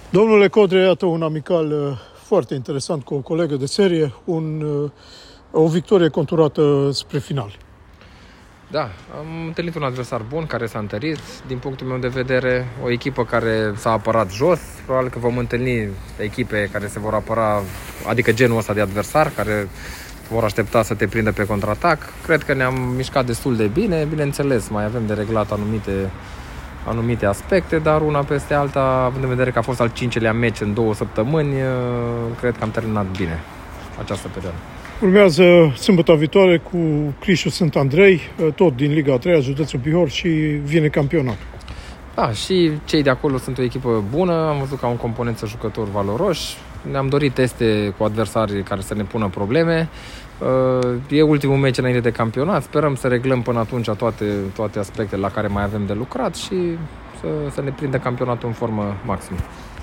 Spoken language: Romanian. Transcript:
Domnule Codre, iată un amical foarte interesant cu o colegă de serie, o victorie conturată spre final. Da, am întâlnit un adversar bun care s-a întărit. Din punctul meu de vedere, o echipă care s-a apărat jos. Probabil că vom întâlni echipe care se vor apăra, adică genul ăsta de adversar, care vor aștepta să te prindă pe contraatac. Cred că ne-am mișcat destul de bine. Bineînțeles, mai avem de reglat anumite aspecte, dar una peste alta, având în vedere că a fost al 5-lea meci în 2 săptămâni, cred că am terminat bine această perioadă. Urmează sâmbătă viitoare cu Crișul Sfânt Andrei, tot din Liga a 3-a, județul Bihor, și vine campionatul. Da, și cei de acolo sunt o echipă bună, am văzut că au în componență jucători valoroși, ne-am dorit teste cu adversari care să ne pună probleme. E ultimul meci înainte de campionat, sperăm să reglăm până atunci toate aspectele la care mai avem de lucrat și să ne prindă campionatul în formă maximă.